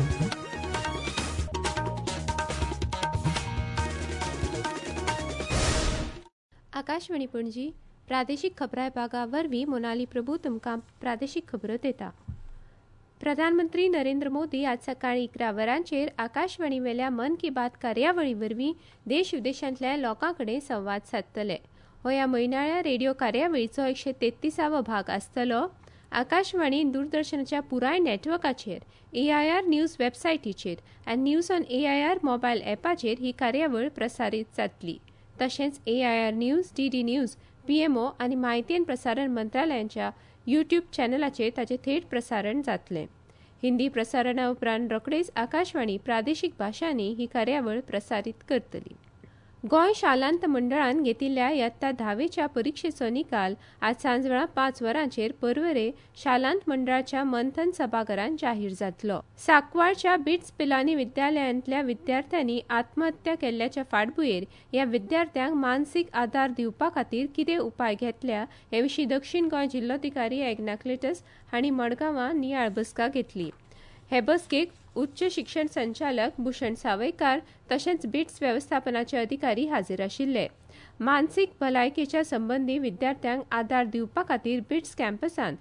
आकाशवाणी पणजी प्रादेशीक खबरां विभागा वरवीं मोनाली प्रभू तुमकां प्रादेशीक खबरो दिता. प्रधानमंत्री नरेंद्र मोदी आज सकाळीं 11 वरांचेर आकाशवाणी वेल्या मन की बात कार्यावळी वरवीं देश विदेशांतल्या लोकां कडेन संवाद सादतले. हो ह्या म्हयनाळ्या रेडिओ कार्यावळीचो 133वो भाग आसतलो. आकाशवाणी दूरदर्शनाच्या पुराय नेटवर्काचेर, AIR न्यूज वेबसायटीचेर आनी न्यूज ऑन AIR मोबायल ॲपाचेर ही कार्यावळ प्रसारीत जातली. तशेंच AIR news, DD news, PMO आनी माहिती आनी प्रसारण मंत्रालयाच्या YouTube चॅनलाचेर ताचे थेट प्रसारण जातलें. हिंदी प्रसारणा उपरांत रोखडेच आकाशवाणी प्रादेशीक भाशांनी ही कार्यावळ प्रसारीत करतली. गोंय शालांत मंडळान घेतिल्ल्या इयत्ता 10वीच्या परीक्षेचो निकाल आज सांजवेळा 5 वरांचेर पर्वरे शालांत मंडळाच्या मंथन सभाघरांत जाहीर जातलो. सांकवाळच्या बिट्स पिलानी विद्यालयांतल्या विद्यार्थ्यांनी आत्महत्या केल्ल्याच्या फाटभुंयेर ह्या विद्यार्थ्यांक मानसीक आदार दिवपा खातीर कितें उपाय घेतल्या हे विशीं दक्षिण गोंय जिल्लोधिकारी एग्नाक्लेटस हांणी मडगांवां नियाळ बसका घेतली. हे बसकेक उच्च शिक्षण संचालक भूषण सावयकार तशेंच बिट्स वेवस्थापनाचे अधिकारी हाजीर आशिल्ले. मानसीक भलायकेच्या संबंधी विद्यार्थ्यांक आदार दिवपा खातीर बिट्स कॅम्पसांत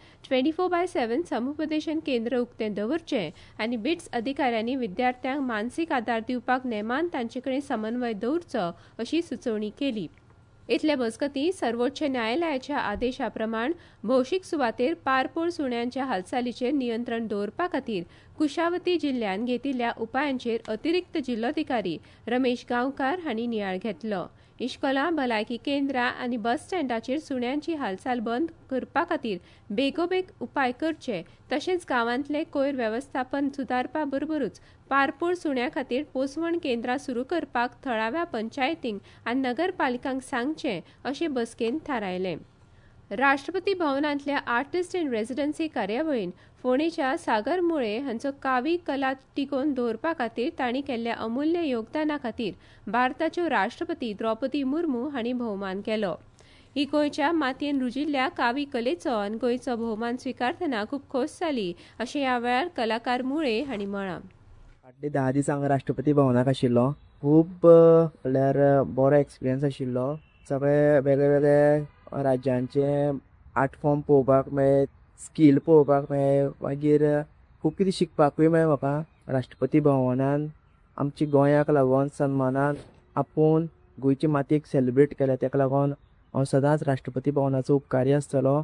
24/7 समुपदेशन केंद्र उक्तें दवरचें आनी बिट्स अधिकाऱ्यांनी विद्यार्थ्यांक मानसीक आदार दिवपाक नेमान तांचे कडेन समन्वय दवरचो अशी सुचोवणी केली. इतले मजगतीं सर्वोच्च न्यायालयाच्या आदेशा प्रमाण भौशीक सुवातेर पारपोळ सुण्यांच्या हालचालीचेर नियंत्रण दवरपा खातीर कुशावती जिल्ह्यान घेतिल्ल्या उपायांचेर अतिरिक्त जिल्लोधिकारी रमेश गांवकार हांणी नियाळ घेतलो. इश्कोलां, भलायकी केंद्रां आनी बस स्टँडाचेर सुण्यांची हालचाल बंद करपा खातीर बेगोबेग उपाय करचे तशेंच गांवांतले कोयर वेवस्थापन सुदारपा बरोबरूच पारपोळ सुण्यां खातीर पोसवण केंद्रां सुरू करपाक थळाव्या पंचायतींक आनी नगरपालिकांक सांगचें अशें बसकेन थारायलें. राष्ट्रपती भवनांतल्या आर्टिस्ट इन रेसिडेन्सी कार्यावळीन फोंडेच्या सागर मुळे हांचो कावी कला टिकोवन दवरपा खातीर तांणी केल्ल्या अमुल्य योगदाना खातीर भारताच्यो राष्ट्रपती द्रौपदी मुर्मू हांणी भोवमान केलो. ही गोंयच्या मातयेन रुजिल्ल्या कावी कलेचो आनी गोंयचो भोवमान स्विकारतना खूब खोस जाली अशें ह्या वेळार कलाकार मुळे हांणी म्हळां. फाटले 10 दीस हांव राष्ट्रपती भवनाक आशिल्लो. खूब म्हणल्यार बरो एक्सपिरियन्स आशिल्लो. सगळे वेगळे वेगळे राज्यांचे आर्ट फॉर्म पळोवपाक मेळ्ळे, स्कील पळोवपाक मेळ्ळे, मागीर खूब कितें शिकपाकूय मेळ्ळें म्हाका. राष्ट्रपती भवनान आमच्या गोंयाक लागून सन्मानान आपूण गोंयची मातयेक सेलिब्रेट केल्या ताका लागून हांव सदांच राष्ट्रपती भवनाचो उपकारी आसतलो.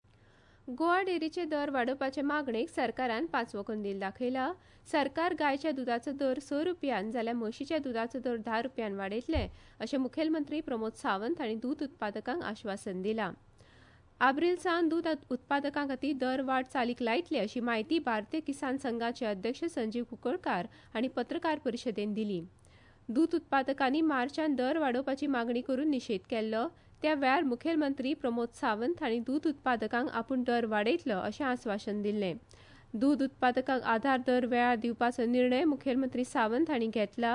गोवा डेरीचे दर वाडोवपाचे मागणेक सरकारान 5वो कंदील दाखयला. सरकार गायच्या दुधाचो दर 6 रुपयान जाल्यार म्हशीच्या दुधाचो दर 10 रुपयान वाडयतले अशें मुखेलमंत्री प्रमोद सावंत हांणी दूद उत्पादकांक आश्वासन दिलां. एप्रिल सावन दूद उत्पादकां खातीर दर वाड चालीक लायतले अशी माहिती भारतीय किसान संघाचे अध्यक्ष संजीव कुंकळकार हांणी पत्रकार परिशदेंत दिली. दूद उत्पादकांनी मार्चान दर वाडोवपाची मागणी करून निशेध केल्लो. त्या वेळार मुखेलमंत्री प्रमोद सावंत हांणी दूद उत्पादकांक आपूण दर वाडयतलो अशें आश्वासन दिल्लें. दूद उत्पादकांक आधार दर वेळार दिवपाचो निर्णय मुखेलमंत्री सावंत हांणी घेतला.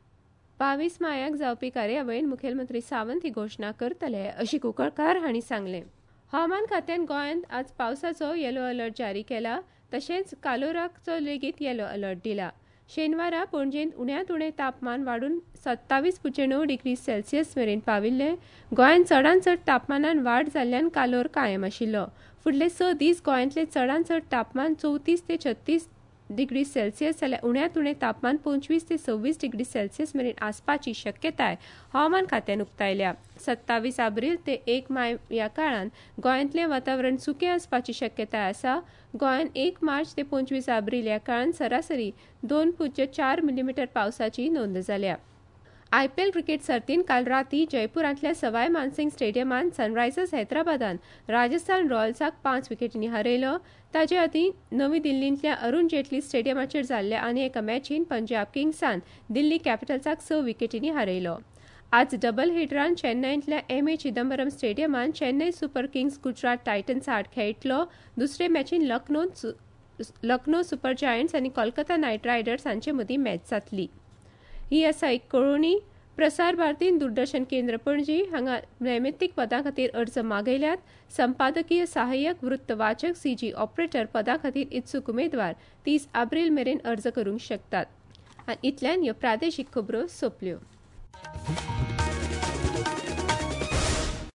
22 मायाक जावपी कार्यावळीन मुखेलमंत्री सावंत ही घोशणा करतले अशी कुंकळकार हांणी सांगलें. हवामान खात्यान गोंयांत आज पावसाचो येलो अलर्ट जारी केला. तशेंच कालोराचो लेगीत येलो अलर्ट दिला. शेनवारा पणजेंत उण्यांत उणें तापमान वाडून 27.9 डिग्री सेल्सियस मेरेन पाविल्लें. गोंयांत चडांत चड तापमानान वाड जाल्ल्यान कालोर कायम आशिल्लो. फुडले 6 दीस गोंयांतलें चडांत चड तापमान 34 ते 36 डिग्री सेल्सियस जाल्यार उण्यांत उणें तापमान 25 ते 26 डिग्री सेल्सियस मेरेन आसपाची शक्यताय हवामान खात्यान उक्तायल्या. 27 एप्रिल ते 1 माय ह्या काळान गोंयांतलें वातावरण सुकें आसपाची शक्यताय आसा. गोंयांत 1 मार्च ते 25 एप्रिल ह्या काळान सरासरी 2.4 मिलीमीटर पावसाची नोंद जाल्या. IPL क्रिकेट सर्तीन काल राती जयपुरांतल्या सवाय मानसिंग स्टेडियमान सनरायझर्स हैदराबादान राजस्थान रॉयल्साक 5 विकेटींनी हारयलो. ताचे आदीं नवी दिल्लींतल्या अरुण जेटली स्टेडियमाचेर जाल्ल्या आनी एका मॅचीन पंजाब किंग्सान दिल्ली कॅपिटल्साक 6 विकेटींनी हारयलो. आज डबल हेडरान चेन्नईंतल्या MA चिदंबरम स्टेडियमान Chennai Super Kings Gujarat Titans आड खेळटलो. दुसरे मॅचीन लखनौ सुपर जायंट्स आनी कोलकाता नायट रायडर्स हांचे मदीं मॅच जातली. ही आसा एक कळोवणी. प्रसार भारतीन दूरदर्शन केंद्र पणजी हांगा नैमित्तीक पदा खातीर अर्ज मागयल्यात. संपादकीय सहाय्यक वृत्त वाचक सीजी ऑपरेटर पदा खातीर इत्सूक उमेदवार 30 एप्रिल मेरेन अर्ज करूंक शकतात. आनी इतल्यान ह्यो प्रादेशीक खबरो सोंपल्यो.